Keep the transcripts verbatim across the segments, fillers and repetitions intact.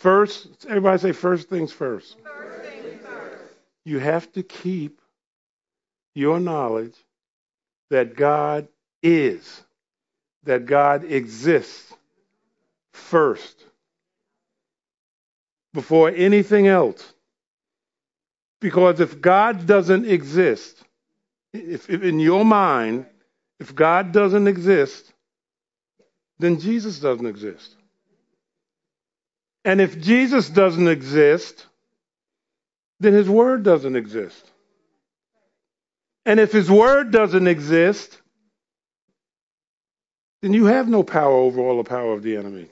First, everybody say first things first. First things first. You have to keep your knowledge that God is, that God exists first before anything else. Because if God doesn't exist, if, if in your mind, if God doesn't exist, then Jesus doesn't exist. And if Jesus doesn't exist, then his word doesn't exist. And if his word doesn't exist, then you have no power over all the power of the enemy.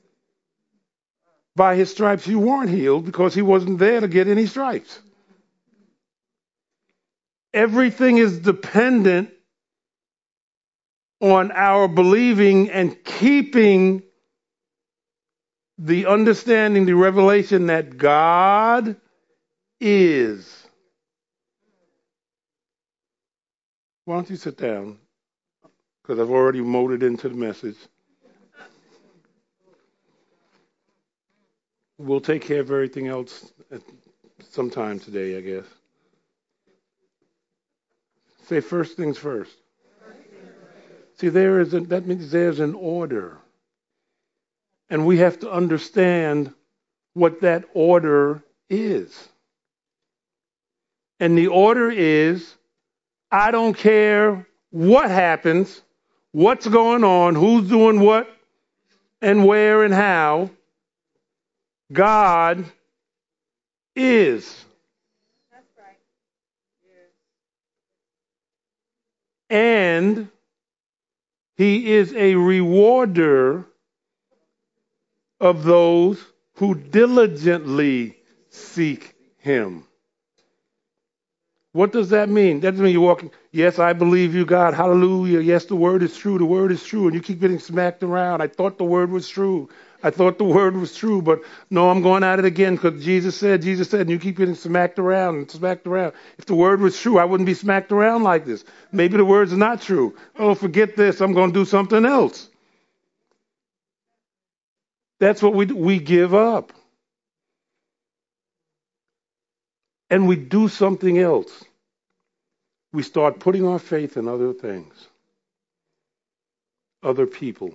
By his stripes you weren't healed because he wasn't there to get any stripes. Everything is dependent on our believing and keeping the understanding, the revelation that God is. Why don't you sit down? Because I've already molded into the message. We'll take care of everything else at sometime today, I guess. Say first things first. See, there is a, that means there's an order. And we have to understand what that order is. And the order is, I don't care what happens, what's going on, who's doing what, and where and how. God is. That's right. And he is a rewarder of those who diligently seek him. What does that mean? That doesn't mean you're walking, yes, I believe you, God, hallelujah. Yes, the word is true, the word is true. And you keep getting smacked around. I thought the word was true. I thought the word was true, but no, I'm going at it again because Jesus said, Jesus said, and you keep getting smacked around and smacked around. If the word was true, I wouldn't be smacked around like this. Maybe the word's not true. Oh, forget this. I'm going to do something else. That's what we do. We give up. And we do something else. We start putting our faith in other things, other people.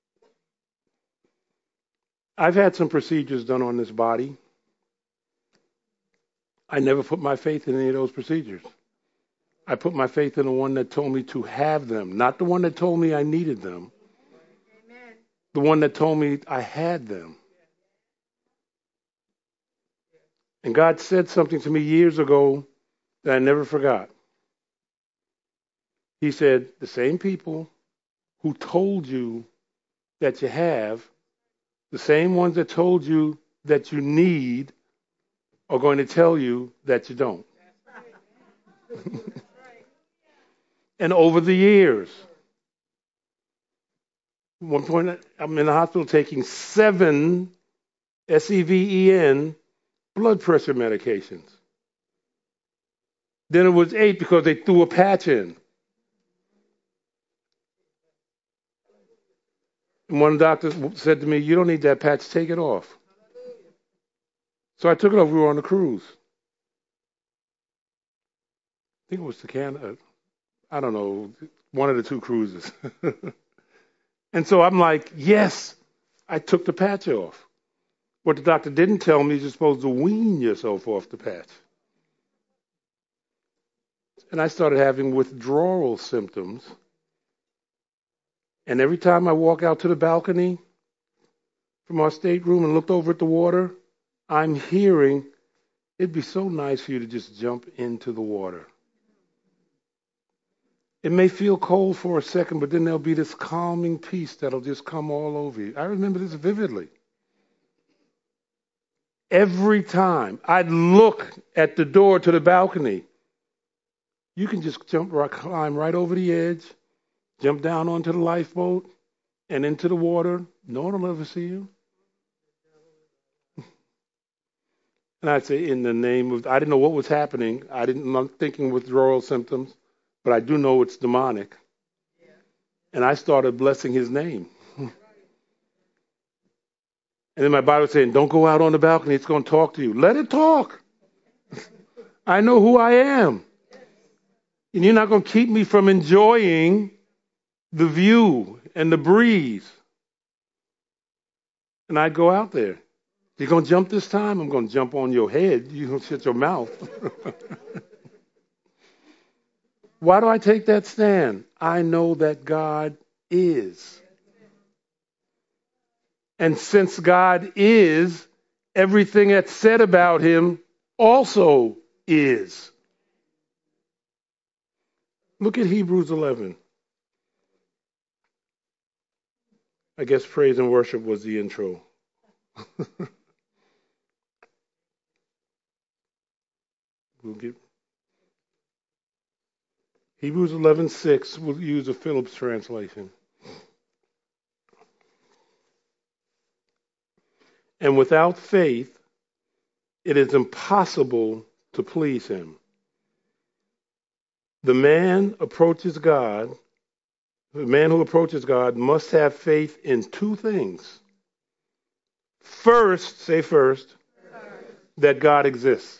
I've had some procedures done on this body. I never put my faith in any of those procedures. I put my faith in the one that told me to have them, not the one that told me I needed them. Amen. The one that told me I had them. And God said something to me years ago that I never forgot. He said, the same people who told you that you have, the same ones that told you that you need, are going to tell you that you don't. And over the years, at one point I'm in the hospital taking seven S E V E N blood pressure medications. Then it was eight because they threw a patch in. And one doctor said to me, you don't need that patch, take it off. So I took it off. We were on a cruise. I think it was to Canada. I don't know, one of the two cruises. And so I'm like, yes, I took the patch off. What the doctor didn't tell me is you're supposed to wean yourself off the patch. And I started having withdrawal symptoms. And every time I walk out to the balcony from our stateroom and looked over at the water, I'm hearing, it'd be so nice for you to just jump into the water. It may feel cold for a second, but then there'll be this calming peace that'll just come all over you. I remember this vividly. Every time I'd look at the door to the balcony, you can just jump, right, climb right over the edge, jump down onto the lifeboat and into the water. No one will ever see you. And I'd say, in the name of, I didn't know what was happening. I didn't, I'm not thinking withdrawal symptoms, but I do know it's demonic. And I started blessing his name. And then my Bible is saying, don't go out on the balcony. It's going to talk to you. Let it talk. I know who I am. And you're not going to keep me from enjoying the view and the breeze. And I'd go out there. You're going to jump this time? I'm going to jump on your head. You're going to shut your mouth. Why do I take that stand? I know that God is. And since God is, everything that's said about him also is. Look at Hebrews eleven. I guess praise and worship was the intro. We'll get Hebrews eleven six. We'll use a Phillips translation. And without faith, it is impossible to please him. The man approaches God, the man who approaches God must have faith in two things. First, say first, that God exists.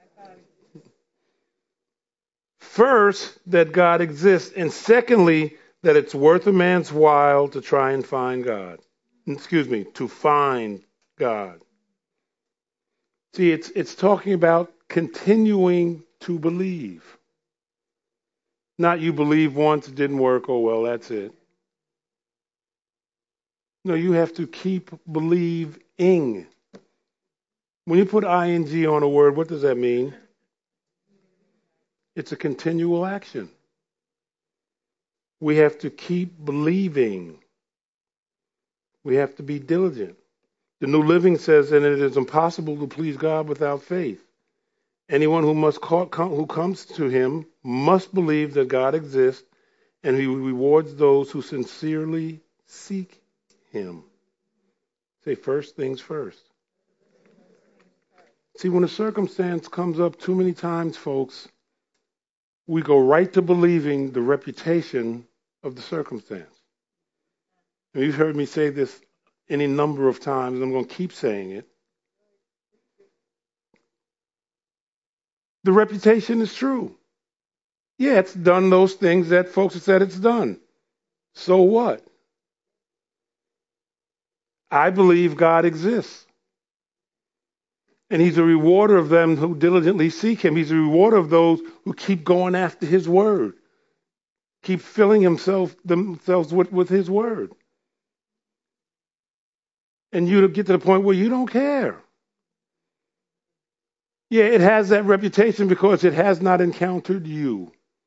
First, that God exists. And secondly, that it's worth a man's while to try and find God. Excuse me, to find God. See, it's it's talking about continuing to believe. Not you believe once, it didn't work, oh well, that's it. No, you have to keep believing. When you put ing on a word, what does that mean? It's a continual action. We have to keep believing. We have to be diligent. The New Living says that it is impossible to please God without faith. Anyone who must call, who comes to him must believe that God exists, and he rewards those who sincerely seek him. Say first things first. See, when a circumstance comes up too many times, folks, we go right to believing the reputation of the circumstance. And you've heard me say this any number of times, and I'm going to keep saying it. The reputation is true. Yeah, it's done those things that folks have said it's done. So what? I believe God exists. And he's a rewarder of them who diligently seek him. He's a rewarder of those who keep going after his word. Keep filling himself themselves with, with his word. And you get to the point where you don't care. Yeah, it has that reputation because it has not encountered you.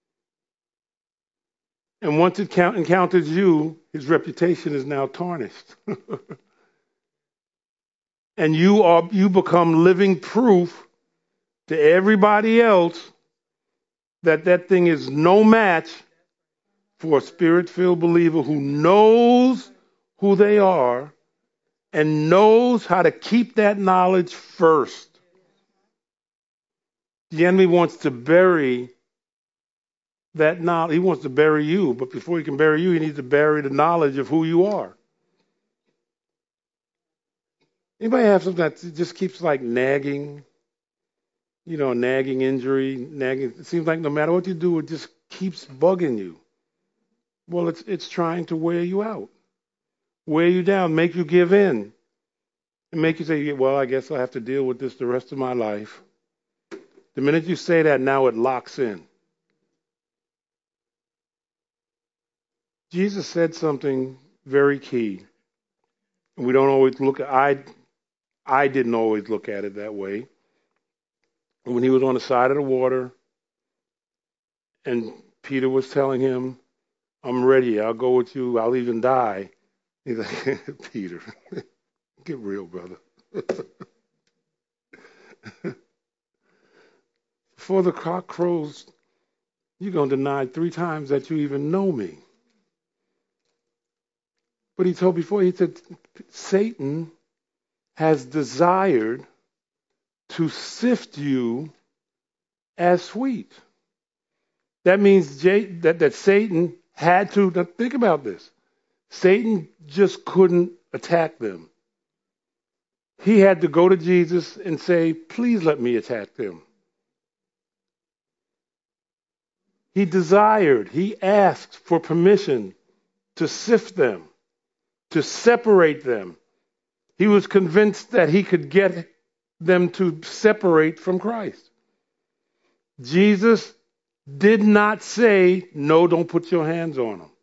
And once it count, encounters you, his reputation is now tarnished. And you are you become living proof to everybody else that that thing is no match for a spirit-filled believer who knows who they are and knows how to keep that knowledge first. The enemy wants to bury that knowledge. He wants to bury you, but before he can bury you, he needs to bury the knowledge of who you are. Anybody have something that just keeps like nagging? You know, nagging injury, nagging. It seems like no matter what you do, it just keeps bugging you. Well, it's it's trying to wear you out, wear you down, make you give in, and make you say, well, I guess I'll have to deal with this the rest of my life. The minute you say that, now it locks in. Jesus said something very key. We don't always look at, I, I didn't always look at it that way. When he was on the side of the water and Peter was telling him, I'm ready, I'll go with you, I'll even die. He's like, Peter, get real, brother. Before the cock crows, you're going to deny three times that you even know me. But he told before, he said, Satan has desired to sift you as wheat. That means J- that, that Satan had to, now think about this. Satan just couldn't attack them. he had to go to Jesus and say, please let me attack them. He desired, he asked for permission to sift them, to separate them. He was convinced that he could get them to separate from Christ. Jesus did not say, no, don't put your hands on them.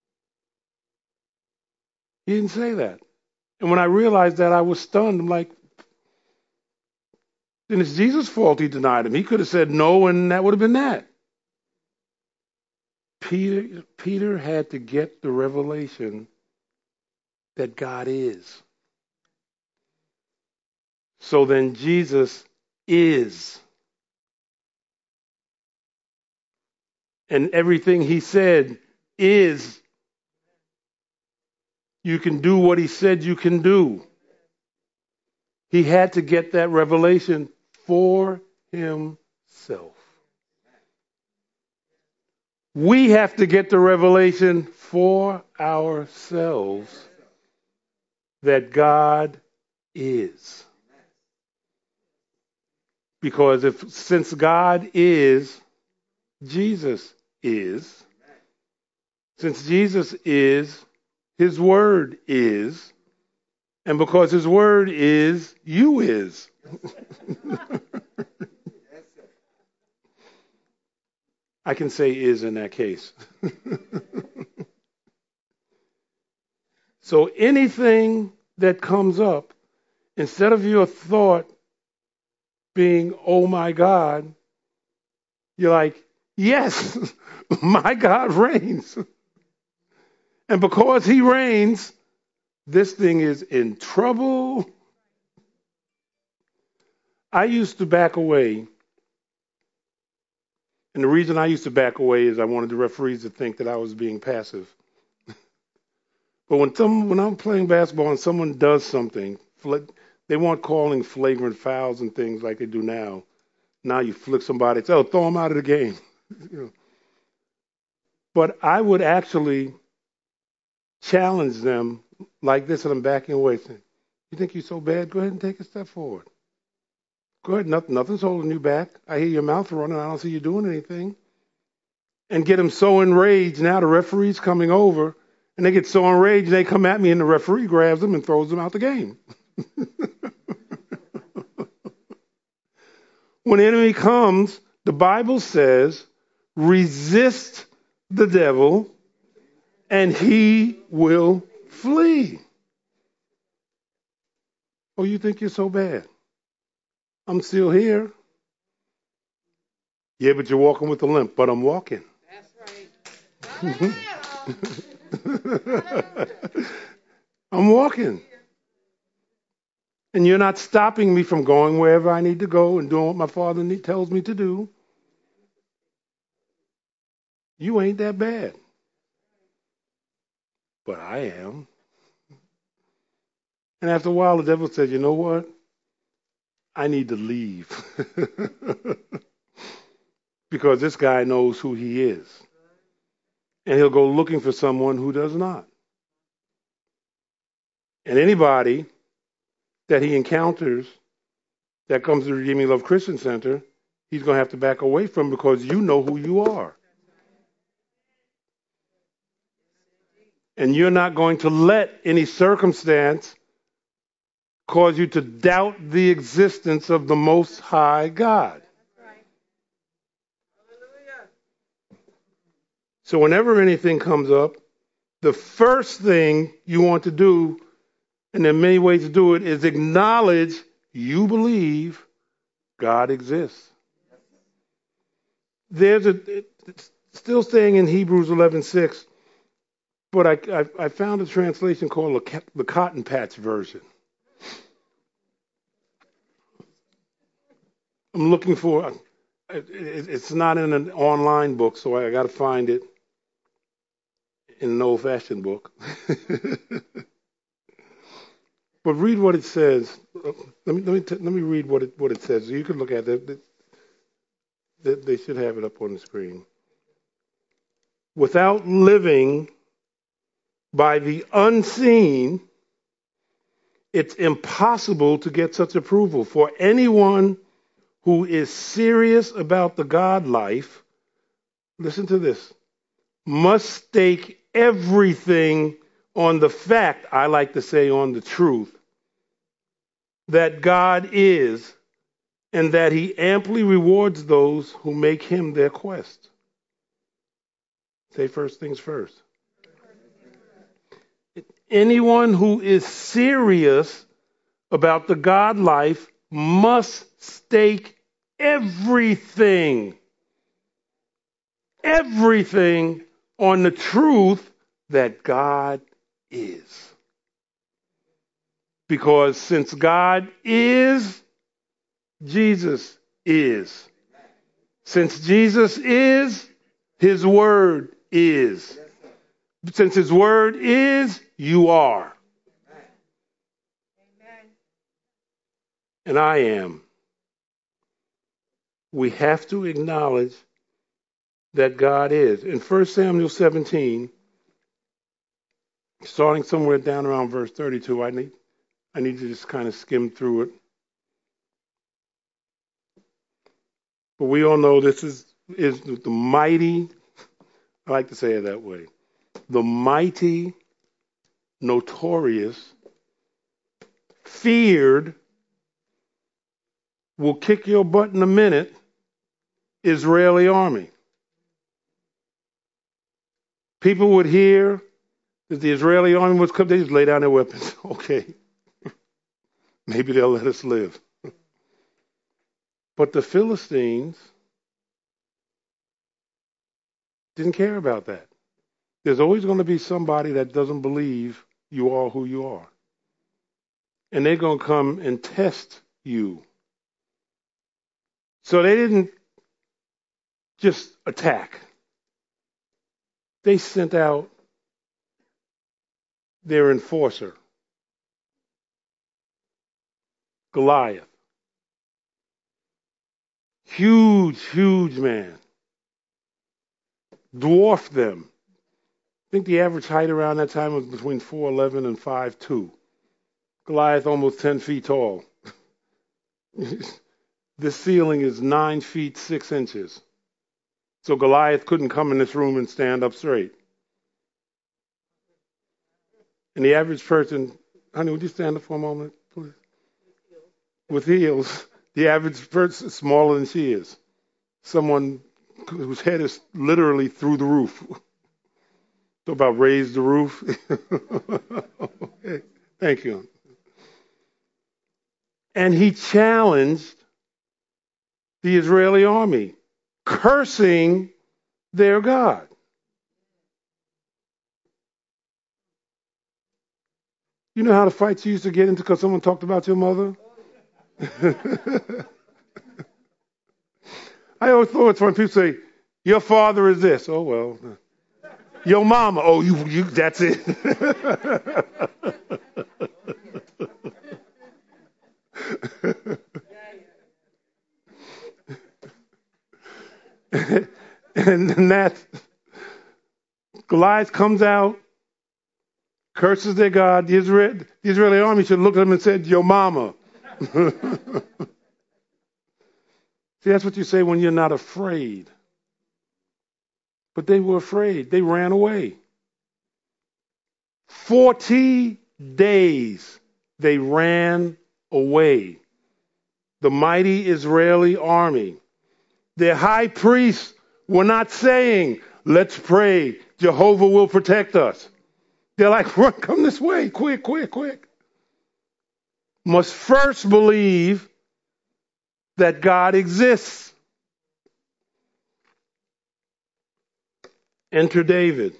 He didn't say that. And when I realized that, I was stunned. I'm like, then it's Jesus' fault he denied him. He could have said no, and that would have been that. Peter, Peter had to get the revelation that God is. So then Jesus is. And everything he said is. You can do what he said you can do. He had to get that revelation for himself. We have to get the revelation for ourselves that God is. Because if since God is, Jesus is. Since Jesus is, his word is. And because his word is, you is. I can say is in that case. So anything that comes up, instead of your thought being, oh my God, you're like, yes, my God reigns. And because he reigns, this thing is in trouble. I used to back away. And the reason I used to back away is I wanted the referees to think that I was being passive. But when some, when I'm playing basketball and someone does something, they weren't calling flagrant fouls and things like they do now. Now you flick somebody, say, oh, throw them out of the game. You know. But I would actually challenge them like this, and I'm backing away, saying, you think you're so bad? Go ahead and take a step forward. Go ahead, nothing, nothing's holding you back. I hear your mouth running, I don't see you doing anything. And get them so enraged, now the referee's coming over, and they get so enraged, they come at me, and the referee grabs them and throws them out the game. When the enemy comes, the Bible says, resist the devil, and he will flee. Oh, you think you're so bad? I'm still here. Yeah, but you're walking with a limp, but I'm walking. That's right. I'm walking. And you're not stopping me from going wherever I need to go and doing what my Father tells me to do. You ain't that bad. But I am. And after a while, the devil said, you know what? I need to leave. Because this guy knows who he is. And he'll go looking for someone who does not. And anybody that he encounters that comes to Redeeming Love Christian Center, he's going to have to back away from because you know who you are. And you're not going to let any circumstance cause you to doubt the existence of the Most High God. So whenever anything comes up, the first thing you want to do, and there are many ways to do it, is acknowledge you believe God exists. There's a, it's still staying in Hebrews eleven six, but I, I, I found a translation called the, the Cotton Patch version. I'm looking for, it, it's not in an online book, so I got to find it in an old-fashioned book. But read what it says. Let me let me t- let me read what it what it says. You can look at it. They, they should have it up on the screen. Without living by the unseen, It's impossible to get such approval. For anyone who is serious about the God life, listen to this, must stake everything on the fact, I like to say on the truth, that God is, and that he amply rewards those who make him their quest. Say first things first. Anyone who is serious about the God life must stake everything, everything on the truth that God is. Because since God is, Jesus is. Since Jesus is, his word is. Since his word is, you are. And I am. We have to acknowledge that God is. In First Samuel seventeen, starting somewhere down around verse thirty-two, I need, I need to just kind of skim through it. But we all know this is, is the mighty, I like to say it that way, the mighty, notorious, feared, will kick your butt in a minute, Israeli army. People would hear that the Israeli army was coming, they just lay down their weapons. Okay, maybe they'll let us live. But the Philistines didn't care about that. There's always going to be somebody that doesn't believe you are who you are. And they're going to come and test you. So they didn't just attack. They sent out their enforcer, Goliath. Huge, huge man. Dwarfed them. I think the average height around that time was between four eleven and five two. Goliath almost ten feet tall. This ceiling is nine feet six inches. So Goliath couldn't come in this room and stand up straight. And the average person, honey, would you stand up for a moment, please? With heels, the average person is smaller than she is. Someone whose head is literally through the roof. Talk about raise the roof. Okay. Thank you. And he challenged the Israeli army, cursing their God. You know how the fights you used to get into because someone talked about your mother? I always thought it's when people say, your father is this. Oh, well. Your mama. Oh, you, you that's it. And then that Goliath comes out, curses their God. The, Israel, the Israeli army should have looked at him and said, your mama. See, that's what you say when you're not afraid. But they were afraid. They ran away. Forty days they ran away. The mighty Israeli army. Their high priests were not saying, let's pray, Jehovah will protect us. They're like, run, come this way, quick, quick, quick. Must first believe that God exists. Enter David.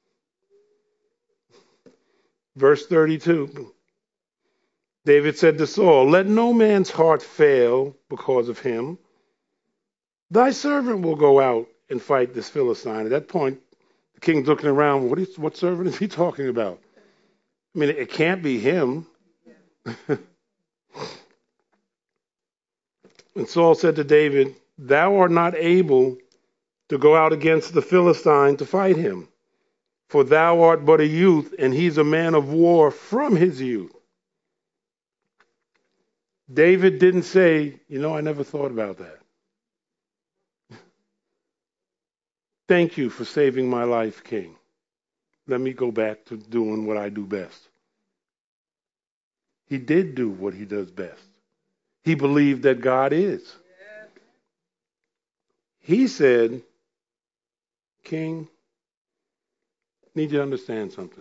Verse thirty-two. David said to Saul, let no man's heart fail because of him. Thy servant will go out and fight this Philistine. At that point, the king's looking around. What, is, what servant is he talking about? I mean, it can't be him. And Saul said to David, thou art not able to go out against the Philistine to fight him, for thou art but a youth, and he's a man of war from his youth. David didn't say, you know, I never thought about that. Thank you for saving my life, King. Let me go back to doing what I do best. He did do what he does best. He believed that God is. He said, King, need you to understand something.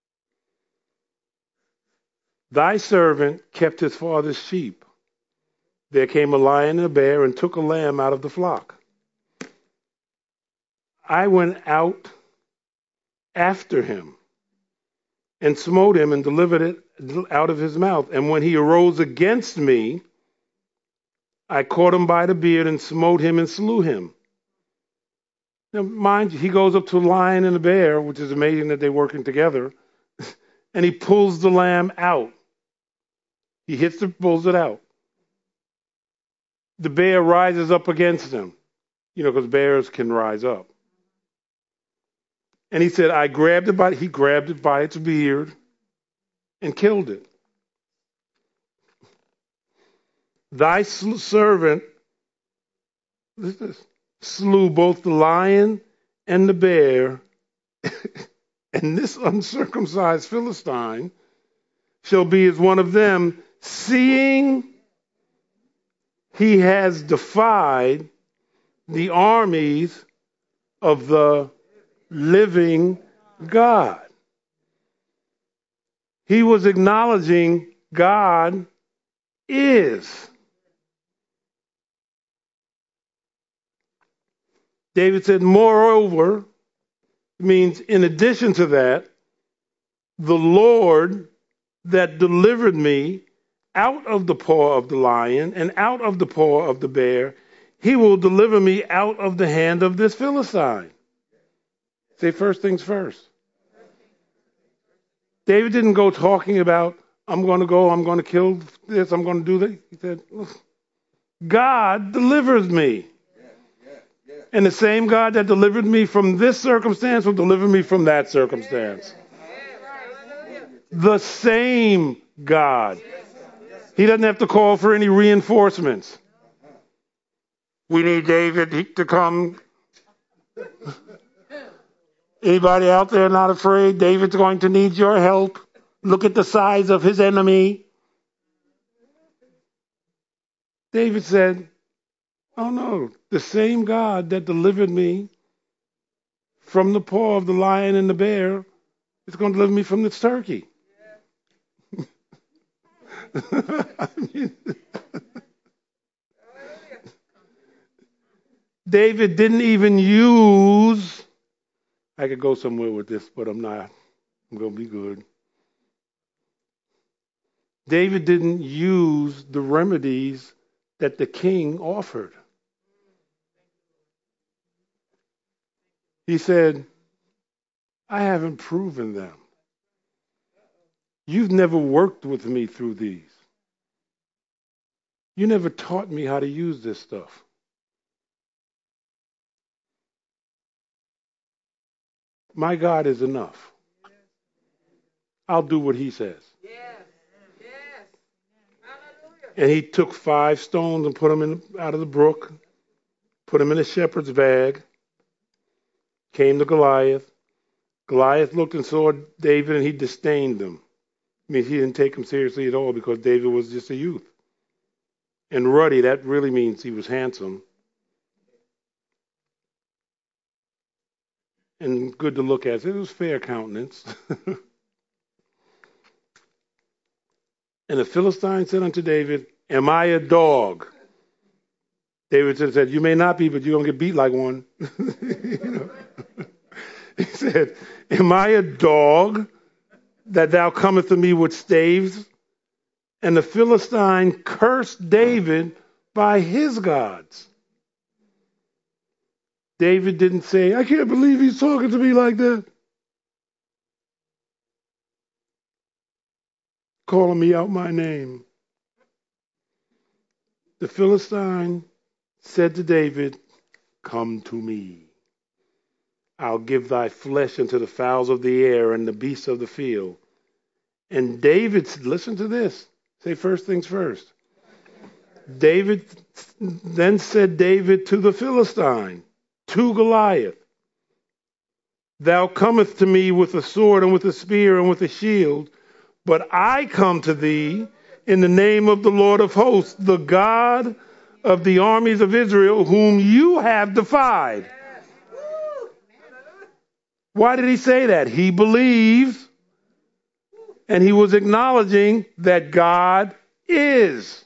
Thy servant kept his father's sheep. There came a lion and a bear and took a lamb out of the flock. I went out after him and smote him and delivered it out of his mouth. And when he arose against me, I caught him by the beard and smote him and slew him. Now, mind you, he goes up to a lion and a bear, which is amazing that they're working together, and he pulls the lamb out. He hits it, pulls it out. The bear rises up against him, you know, because bears can rise up. And he said, I grabbed it by, he grabbed it by its beard and killed it. Thy servant slew both the lion and the bear, and this uncircumcised Philistine shall be as one of them, seeing he has defied the armies of the living God. He was acknowledging God is. David said, moreover, means in addition to that, the Lord that delivered me out of the paw of the lion and out of the paw of the bear, he will deliver me out of the hand of this Philistine. Say first things first. David didn't go talking about, I'm going to go, I'm going to kill this, I'm going to do that. He said, God delivers me. And the same God that delivered me from this circumstance will deliver me from that circumstance. The same God. He doesn't have to call for any reinforcements. We need David to come. Anybody out there not afraid? David's going to need your help. Look at the size of his enemy. David said, oh no, the same God that delivered me from the paw of the lion and the bear is going to deliver me from this turkey. I mean, David didn't even use, I could go somewhere with this, but I'm not. I'm going to be good. David didn't use the remedies that the king offered. He said, I haven't proven them. You've never worked with me through these. You never taught me how to use this stuff. My God is enough. I'll do what he says. Yes. Yes. Hallelujah. And he took five stones and put them in, out of the brook, put them in a shepherd's bag, came to Goliath. Goliath looked and saw David and he disdained him. I mean, he didn't take him seriously at all because David was just a youth. And ruddy, that really means he was handsome. And good to look at. It was fair countenance. And the Philistine said unto David, am I a dog? David said, you may not be, but you're going to get beat like one. You know? He said, am I a dog that thou comest to me with staves? And the Philistine cursed David by his gods. David didn't say, I can't believe he's talking to me like that. Calling me out my name. The Philistine said to David, come to me. I'll give thy flesh unto the fowls of the air and the beasts of the field. And David said, listen to this. Say first things first. David, then said David to the Philistine, to Goliath, thou comest to me with a sword and with a spear and with a shield, but I come to thee in the name of the Lord of hosts, the God of the armies of Israel, whom you have defied. Why did he say that? He believes, and he was acknowledging that God is.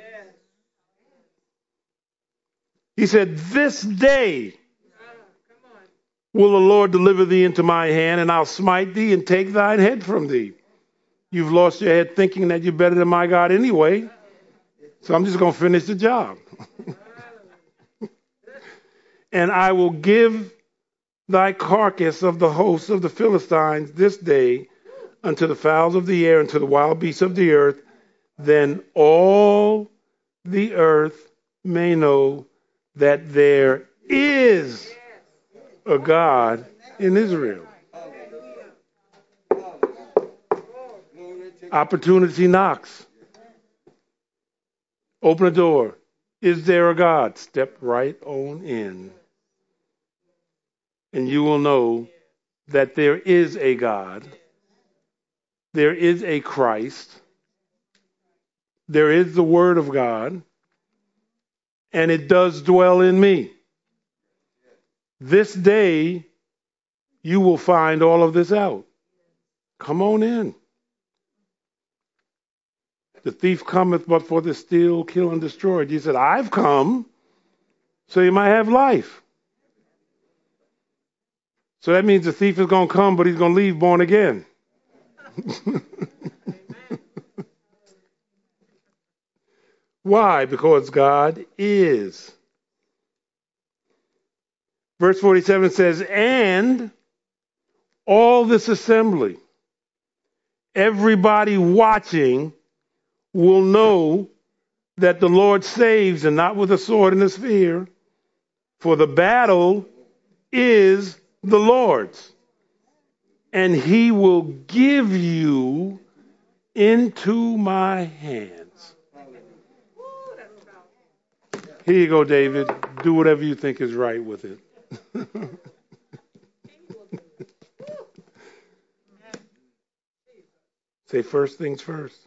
He said, this day will the Lord deliver thee into my hand, and I'll smite thee and take thine head from thee. You've lost your head thinking that you're better than my God anyway, so I'm just going to finish the job. And I will give thy carcass of the hosts of the Philistines this day unto the fowls of the air and to the wild beasts of the earth. Then all the earth may know that there is a God in Israel. Opportunity knocks. Open the door. Is there a God? Step right on in. And you will know that there is a God. There is a Christ. There is the Word of God. And it does dwell in me. This day, you will find all of this out. Come on in. The thief cometh but for to steal, kill, and destroy. Jesus said, I've come so you might have life. So that means the thief is going to come, but he's going to leave born again. Why? Because God is. Verse forty-seven says, and all this assembly, everybody watching, will know that the Lord saves, and not with a sword and a spear, for the battle is the Lord's, and he will give you into my hands. Here you go, David. Do whatever you think is right with it. Say first things first.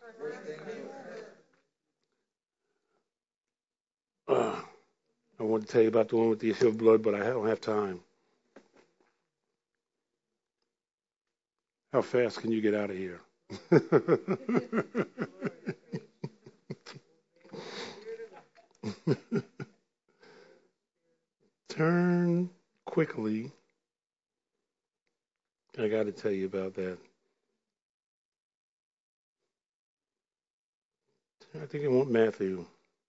Uh, I want to tell you about the one with the issue of blood, but I don't have time. How fast can you get out of here? Turn quickly. I got to tell you about that. I think I want Matthew.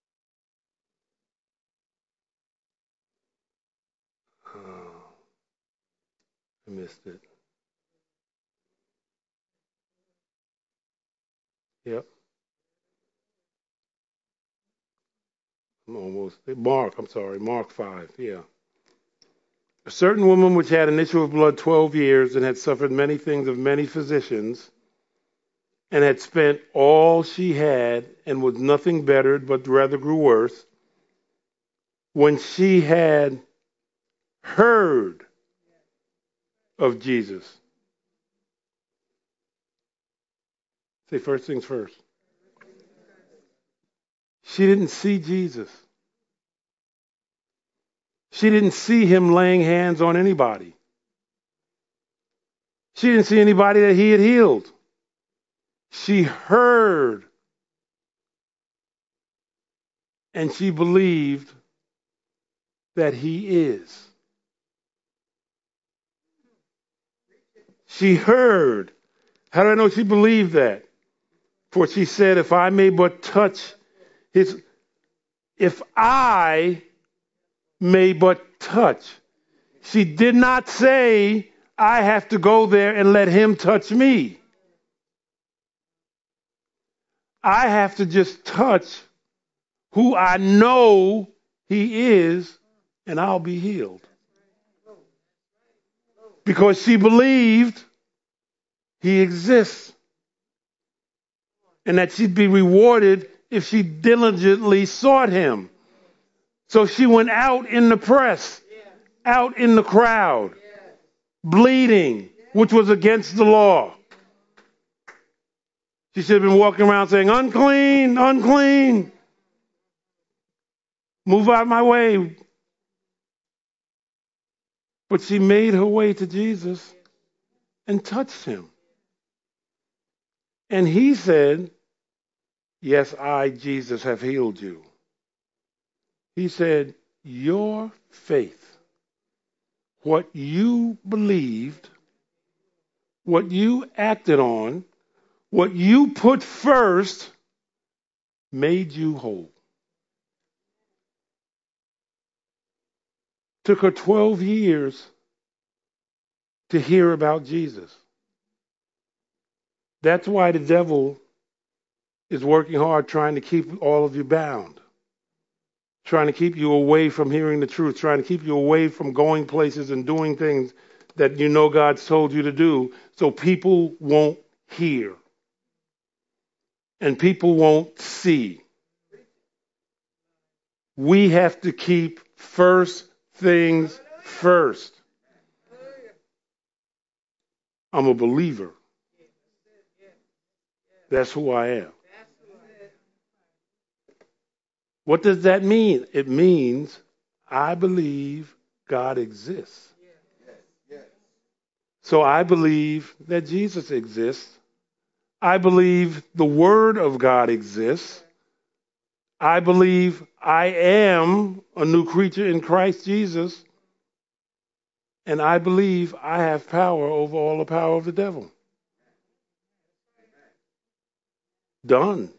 Oh, I missed it. Yep. I'm almost. Mark, I'm sorry. Mark five. Yeah. A certain woman which had an issue of blood twelve years and had suffered many things of many physicians and had spent all she had and was nothing bettered but rather grew worse, when she had heard of Jesus. Say first things first. She didn't see Jesus. She didn't see him laying hands on anybody. She didn't see anybody that he had healed. She heard, and she believed that he is. She heard. How do I know she believed that? For she said, if I may but touch his, if I may but touch. She did not say, I have to go there and let him touch me. I have to just touch who I know he is, and I'll be healed. Because she believed he exists, and that she'd be rewarded if she diligently sought him. So she went out in the press, out in the crowd, bleeding, which was against the law. She should have been walking around saying, unclean, unclean. Move out my way. But she made her way to Jesus and touched him. And he said, yes, I, Jesus, have healed you. He said, your faith, what you believed, what you acted on, what you put first, made you whole. Took her twelve years to hear about Jesus. That's why the devil is working hard trying to keep all of you bound, trying to keep you away from hearing the truth, trying to keep you away from going places and doing things that you know God's told you to do, so people won't hear and people won't see. We have to keep first things first. I'm a believer. That's who I am. What does that mean? It means I believe God exists. So I believe that Jesus exists. I believe the Word of God exists. I believe I am a new creature in Christ Jesus. And I believe I have power over all the power of the devil. Done.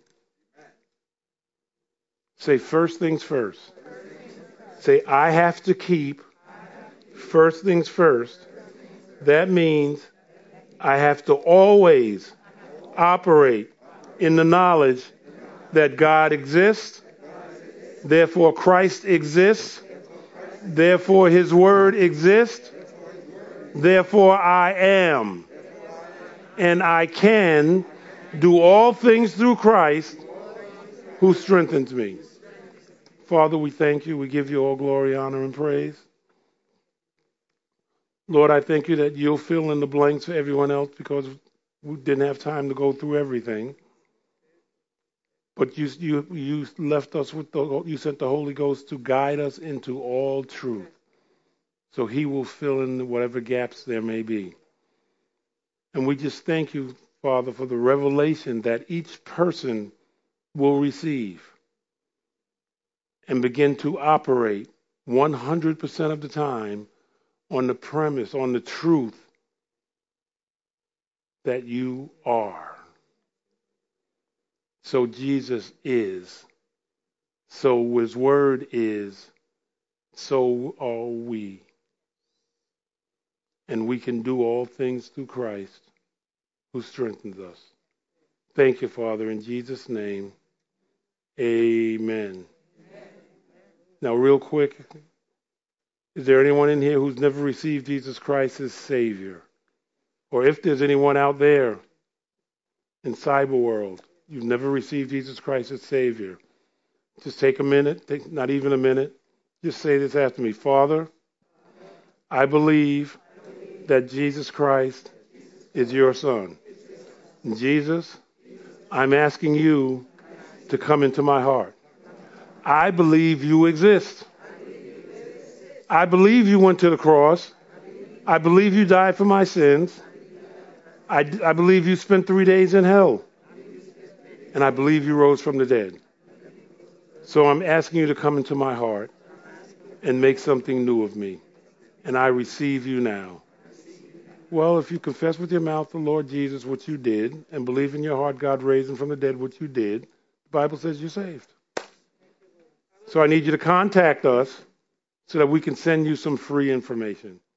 Say first things first. Say I have to keep first things first. That means I have to always operate in the knowledge that God exists, therefore Christ exists, therefore his word exists, therefore I am, and I can do all things through Christ who strengthens me. Father, we thank you. We give you all glory, honor, and praise. Lord, I thank you that you'll fill in the blanks for everyone else because we didn't have time to go through everything. But you, you, you left us with the, you sent the Holy Ghost to guide us into all truth. So he will fill in whatever gaps there may be. And we just thank you, Father, for the revelation that each person will receive and begin to operate one hundred percent of the time on the premise, on the truth that you are. So Jesus is. So his word is. So are we. And we can do all things through Christ who strengthens us. Thank you, Father, in Jesus' name. Amen. Now, real quick, is there anyone in here who's never received Jesus Christ as Savior? Or if there's anyone out there in cyber world, you've never received Jesus Christ as Savior, just take a minute, take not even a minute, just say this after me. Father, I believe that Jesus Christ is your Son. Jesus, I'm asking you to come into my heart. I believe you exist. I believe you went to the cross. I believe you died for my sins. I, I believe you spent three days in hell. And I believe you rose from the dead. So I'm asking you to come into my heart and make something new of me. And I receive you now. Well, if you confess with your mouth the Lord Jesus, what you did, and believe in your heart God raised him from the dead, what you did, the Bible says you're saved. So I need you to contact us so that we can send you some free information.